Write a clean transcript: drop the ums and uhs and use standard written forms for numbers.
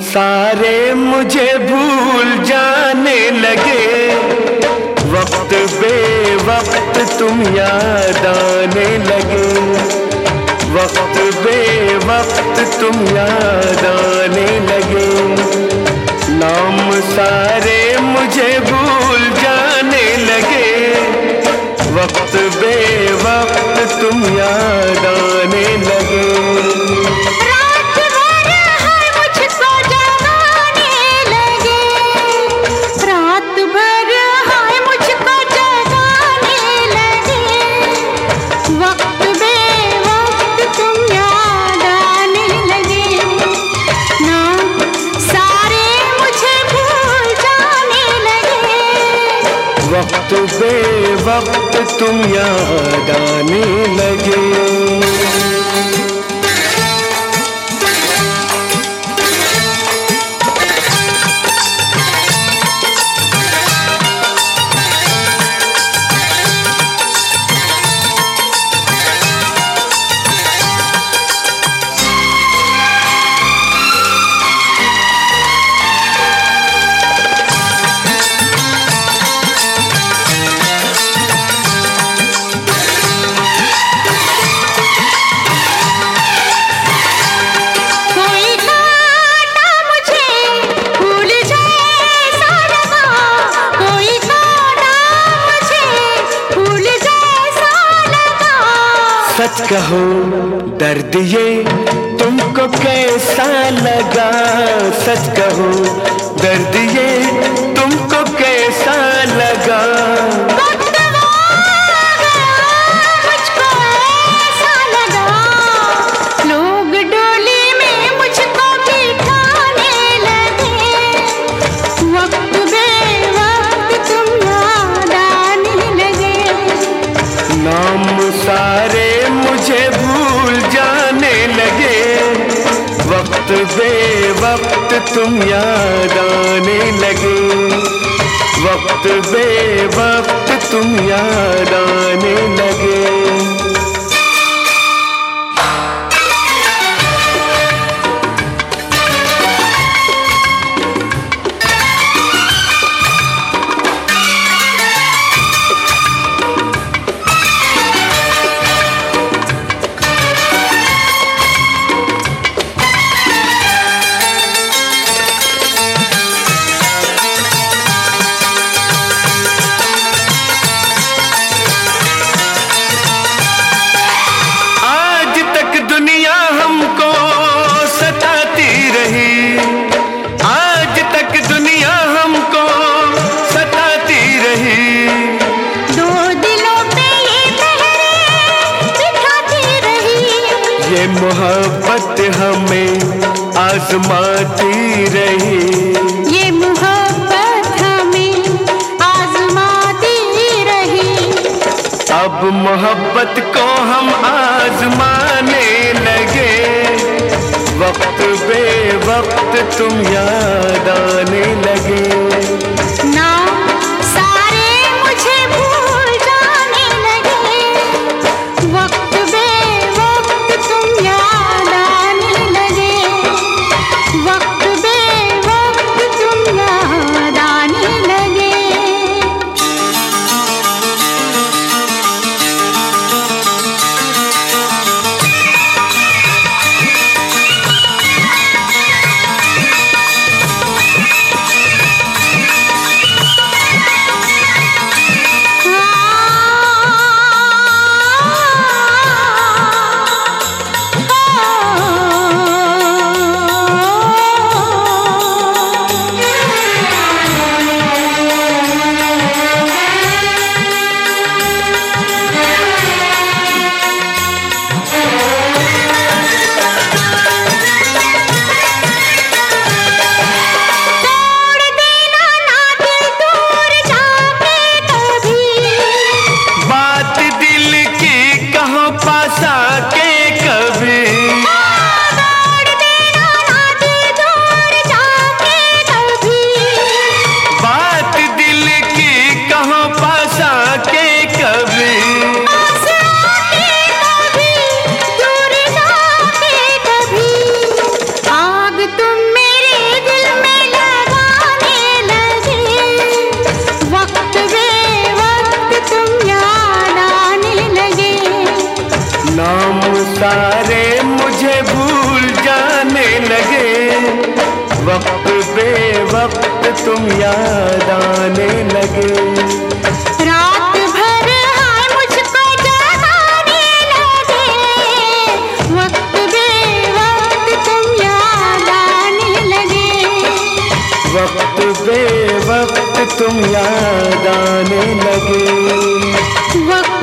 सारे मुझे भूल जाने लगे, वक्त बे वक्त तुम याद आने लगे, वक्त बे वक्त तुम याद आने लगे। नाम सारे मुझे भूल जाने लगे, वक्त बे वक्त तुम याद आने लगे। वक्त बे वक्त तुम याद आने लगे। सच कहो दर्द ये तुमको कैसा लगा, सच कहो दर्द ये तुमको कैसा लगा। मुझको ऐसा लगा, लोग डोली में मुझको बिठाने लगे, वक्त बे वक्त तुम याद आने लगे। नाम सारे मुझे भूल जाने लगे, वक्त बे वक्त तुम याद आने लगे, वक्त बे वक्त तुम याद आने लगे। ये मोहब्बत हमें आजमाती रही, ये मोहब्बत हमें आजमाती रही। अब मोहब्बत को हम आजमाने लगे, वक्त बे वक्त तुम याद आने लगे। आने लगे, वक्त बे वक्त तुम याद आने लगे। रात भर हाय मुझको जगाने लगे, वक्त बे वक्त तुम याद आने लगे। वक्त बे वक्त तुम याद आने लगे। वक्त